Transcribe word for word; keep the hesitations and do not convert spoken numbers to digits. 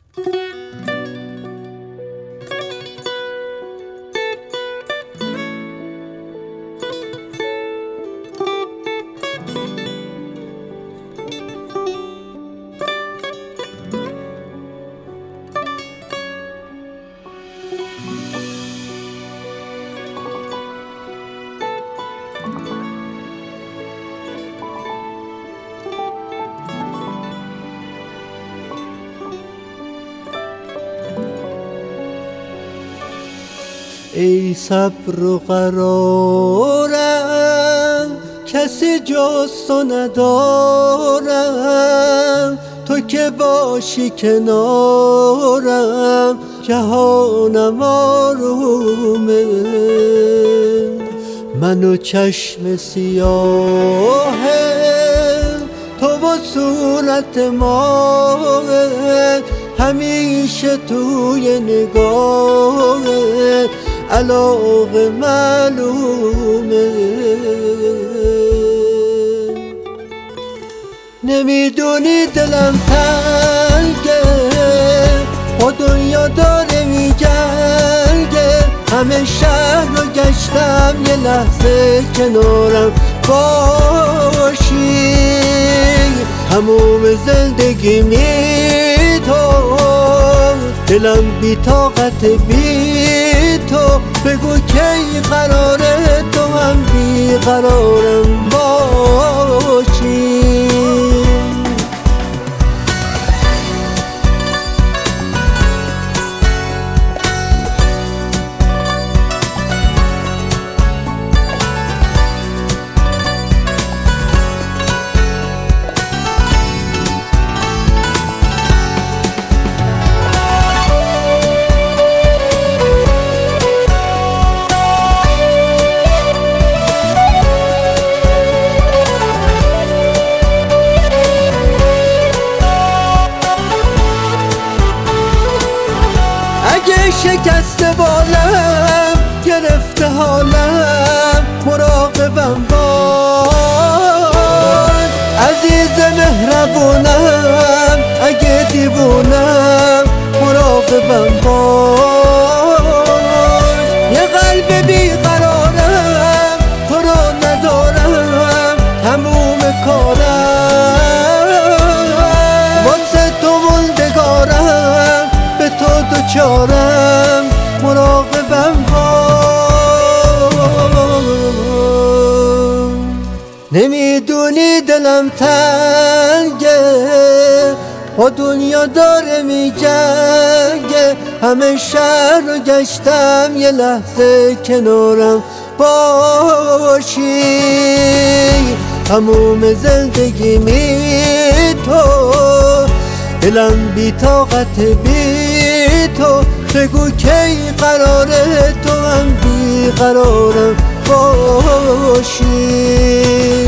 ای صبر و قرارم کسی جز تو ندارم، تو که باشی کنارم جهانم آرومه. من و چشم سیاه تو و صورت ماه، همیشه توی نگاه علاقه معلومه. نمیدونی دلم تنگه، با دنیا داره میجنگه، همه شهر رو گشتم یه لحظه کنارم باشی. تموم زندگی می تو، دلم بی طاقت بی تو، بگو کی قراره تو هم بی قرارم باشی. اگه شکسته بالم گرفته حالم مراقبم باش، عزیز مهربونم اگه دیوونم مراقبم باش. یه قلب بیقرارم تو رو ندارم تموم کارم، واسه تو موندگارم به تو دوچارم مراقبم باش. نمیدونی دلم تنگه، با دنیا داره میجنگه، همه شهر رو گشتم یه لحظه کنارم باشی. تموم زندگی می تو، دلم بی طاقت بی تو، بگو کی قراره تو هم بی قرارم باشی.